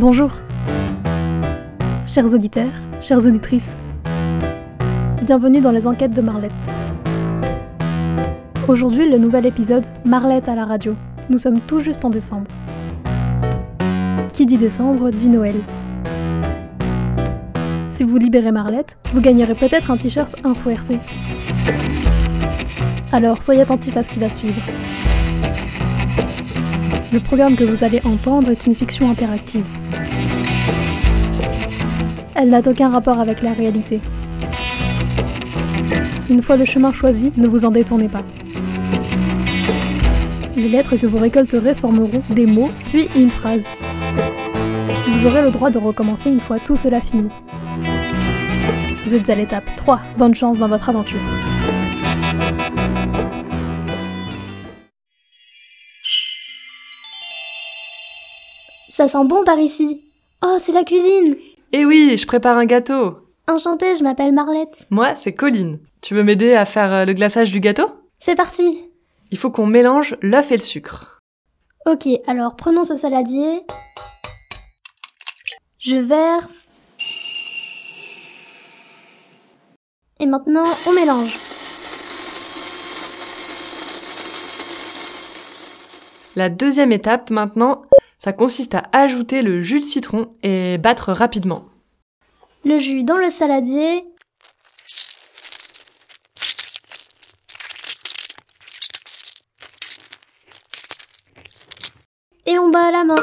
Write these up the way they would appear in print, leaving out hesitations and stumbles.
Bonjour, chers auditeurs, chères auditrices. Bienvenue dans les enquêtes de Marlette. Aujourd'hui, le nouvel épisode Marlette à la radio. Nous sommes tout juste en décembre. Qui dit décembre dit Noël. Si vous libérez Marlette, vous gagnerez peut-être un t-shirt Info RC. Alors soyez attentifs à ce qui va suivre. Le programme que vous allez entendre est une fiction interactive. Elle n'a aucun rapport avec la réalité. Une fois le chemin choisi, ne vous en détournez pas. Les lettres que vous récolterez formeront des mots, puis une phrase. Vous aurez le droit de recommencer une fois tout cela fini. Vous êtes à l'étape 3. Bonne chance dans votre aventure. Ça sent bon par ici. Oh, c'est la cuisine. Eh oui, je prépare un gâteau. Enchantée, je m'appelle Marlette. Moi, c'est Colline. Tu veux m'aider à faire le glaçage du gâteau ? C'est parti. Il faut qu'on mélange l'œuf et le sucre. Ok, alors prenons ce saladier. Je verse. Et maintenant, on mélange. La deuxième étape, maintenant, ça consiste à ajouter le jus de citron et battre rapidement. Le jus dans le saladier. Et on bat à la main.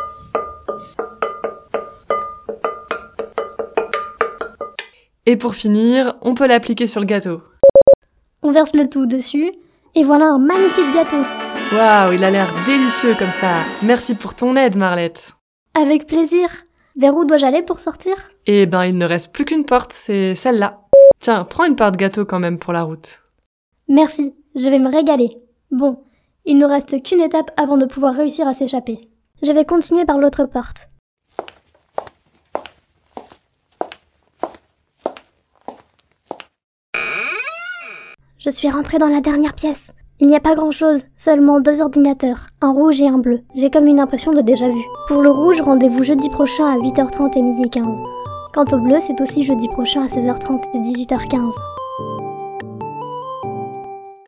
Et pour finir, on peut l'appliquer sur le gâteau. On verse le tout dessus. Et voilà un magnifique gâteau. Waouh, il a l'air délicieux comme ça. Merci pour ton aide, Marlette. Avec plaisir. Vers où dois-je aller pour sortir ? Eh ben, il ne reste plus qu'une porte, c'est celle-là. Tiens, prends une part de gâteau quand même pour la route. Merci, je vais me régaler. Bon, il ne reste qu'une étape avant de pouvoir réussir à s'échapper. Je vais continuer par l'autre porte. Je suis rentrée dans la dernière pièce. Il n'y a pas grand-chose, seulement 2 ordinateurs, un rouge et un bleu. J'ai comme une impression de déjà-vu. Pour le rouge, rendez-vous jeudi prochain à 8h30 et 12h15. Quant au bleu, c'est aussi jeudi prochain à 16h30 et 18h15.